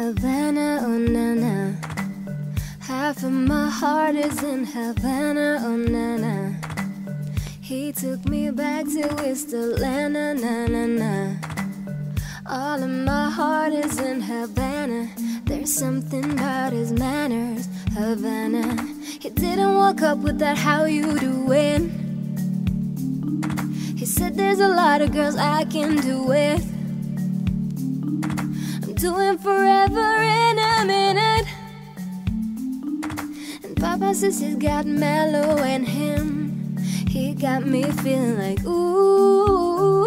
Havana, oh na na. Half of my heart is in Havana, oh na na. He took me back to Whistler, na na na na. All of my heart is in Havana. There's something about his manners, Havana. He didn't walk up with that how you doing. He said there's a lot of girls I can do with. I'm doing forever in a minute. And Papa says he's got mellow in him. He got me feeling like ooh.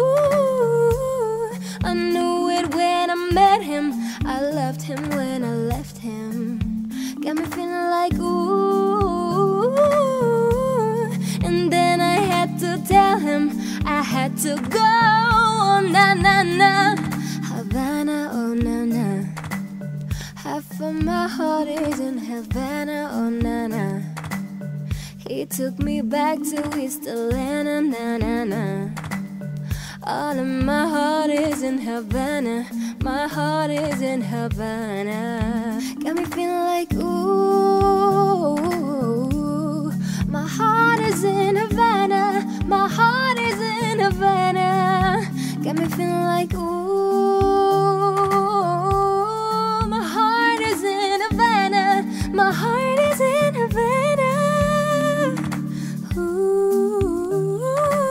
I knew it when I met him. I loved him when I left him. Got me feeling like ooh. And then I had to tell him I had to go. Oh, na na na. Havana, oh na na. Half of my heart is in Havana, oh na na. He took me back to Whistler, na na na na. All of my heart is in Havana. My heart is in Havana. Got me feeling like ooh. My heart is in Havana. My heart is in Havana. Got me feeling like ooh. My heart is in Havana. My heart is in Havana. Ooh.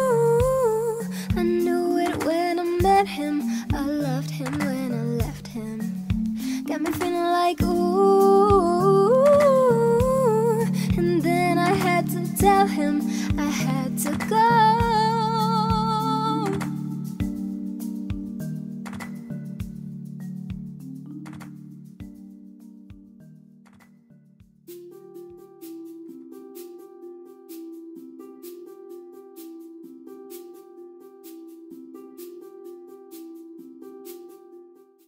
I knew it when I met him. I loved him when I left him. Got me feeling like ooh. And then I had to tell him I had to go.